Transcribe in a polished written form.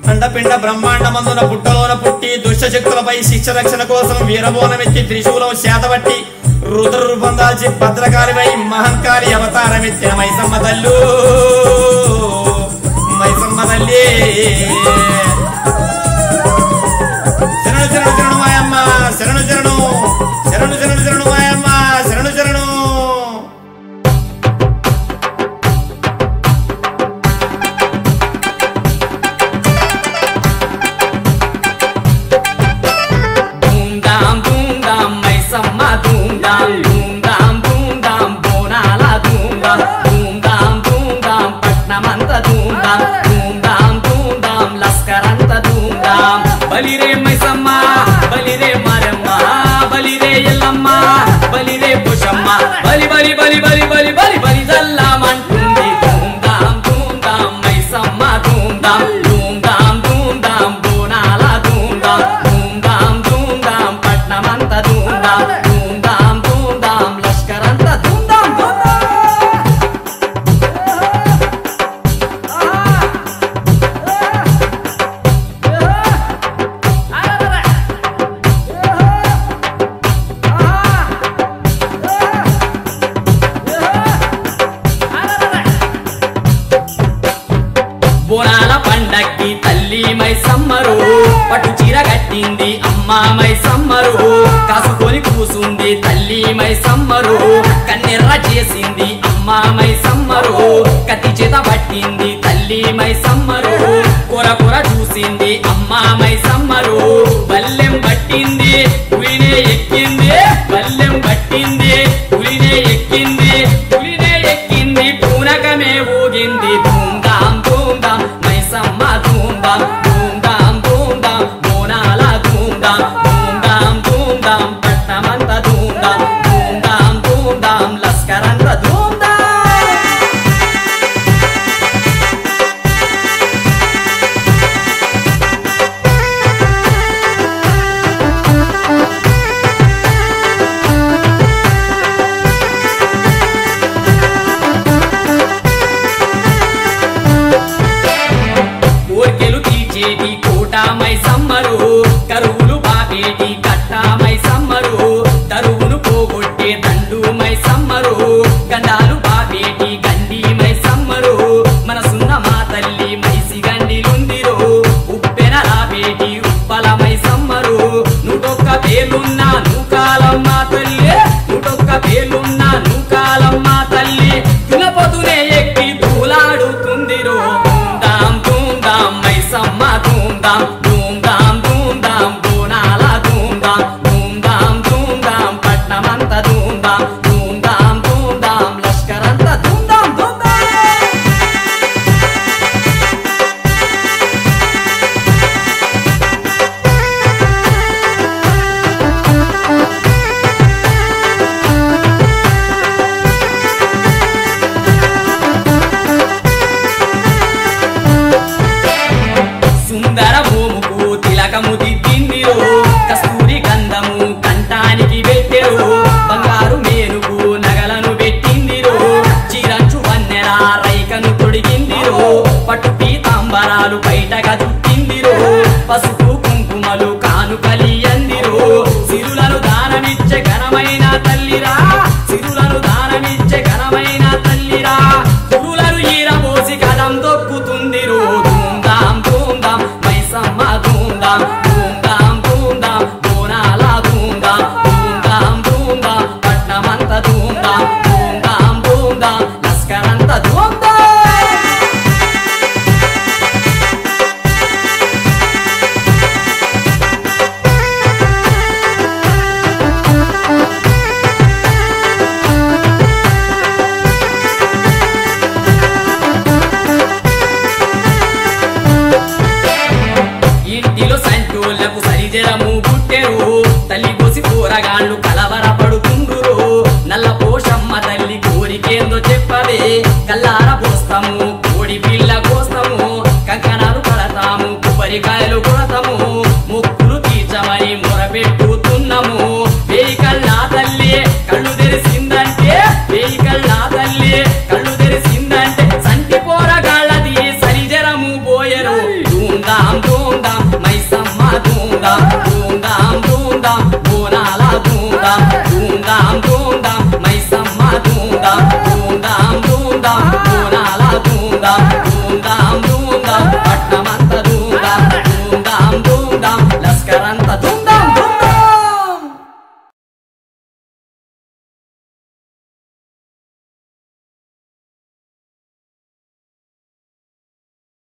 అండపిండ బ్రహ్మాండమందున పుట్టలోన పుట్టి దుష్ట శక్తులపై శిక్ష రక్షణ కోసం వీరబోనమెత్తి త్రిశూలం శాతబట్టి రుద్ర రూపం దాల్చి భద్రకాళిపై మహంకాళి అవతారమెత్తిన మైసమ్మ తల్లు మైసమ్మ తల్లి శరణు శరణు శరణు మాయమ్మ శరణు శరణు శరణు శరణు శరణు మాయమ్మ శరణు శరణు బలిరే మైసమ్మ బలిరే మారమ్మ బలిరే ఎల్లమ్మ బలిరే పుషమ్మ బలి బలి బలి బలి బలి బలి బలి జల్లమంటుంది ధూమ్ మైసమ్మ ధూమ్ ధామ్ బోనాల ధూమ్ ధామ్ పట్నమంత ధూమ్ ధామ్ లష్కరంత ధూమ్ ధామ్ బోనాల పండక్కి తల్లి మైసమ్మరు పట్టు చీర కట్టింది అమ్మ మైసమ్మరు కాసుకొని కూసుంది తల్లి మైసమ్మరు కన్నెర్ర చేసింది అమ్మ మైసమ్మరు కత్తి చేత పట్టింది తల్లి మైసమ్మరు కూర కూర చూసింది అమ్మ మైసమ్మరు బల్లెం పట్టింది పులినే ఎక్కింది బల్లెం పట్టింది పులినే ఎక్కింది పులినే ఎక్కింది పూనకమే ఊగింది ధూమ్ ధామ్ మైసమ్మ ధూమ్ ధామ్ బోనాల ధూమ్ ధామ్ పట్నమంత ధూమ్ ధామ్ లస్కరంత ధూమ్ కోర్కెలు తీర్చేటి కోట మైసమ్మరు కరువులు బాపేటి కట్ట మైసమ్మరు తరువును పోగొట్టే దండు మైసమ్మరు గండాలు బాపేటి గండి మైసమ్మరు మనసున్న మా తల్లి మైసి గండిలుందిరు ఉప్పెన రాపేటి ఉప్పల మైసమ్మరు నుటొక్క పేర్లున్న నూకాలమ్మ తల్లి నుటొక్క పేర్లున్న నూకాలమ్మ తల్లి తులపొతునే ఎక్కి దూలాడుతుందిరు మైసమ్మ ధూమ్ ధామ్ బోనాల ధూమ్ ధామ్ పట్నమంత ధూమ్ ధామ్ లష్కరంత ధూమ్ ధామ్ సుందర భూముకు తిలకము దిద్దిందిరో కస్తూరి గంధము కంఠానికి పెట్టెరు బంగారు మేనుకు నగలను పెట్టిందిరో చిరంచు వన్నెల రైకను తొడిగిందిరో పట్టు పీతాంబరాలు బయటగా చుట్టిందిరో పసుపు కుంకుమలు కానుకలి అందిరో సిరులను దానమిచ్చే ఘనమైన తల్లిరా సిరులను దానమిచ్చే ఘనమైన తల్లిరా గురులను ఈరబోసి కదం దొక్కుతుందిరో ధూమ్ ధామ్ మైసమ్మ ధూమ్ ధామ్ బోనాల ధూమ్ ధామ్ పట్నమంత ధూమ్ ధామ్ లస్కరంత ధూమ్ ఇంటిలో సంచోళ్లకు సరిజరము పుట్టెరు తల్లి కోసి కూరగాళ్ళు కలవరపడుతుండురు నల్ల పోషమ్మ తల్లి కోరికేందో చెప్పవే కల్లార పోస్తాము కోడి పిల్ల కోస్తాము కంకణాలు కడతాము కొబ్బరికాయలు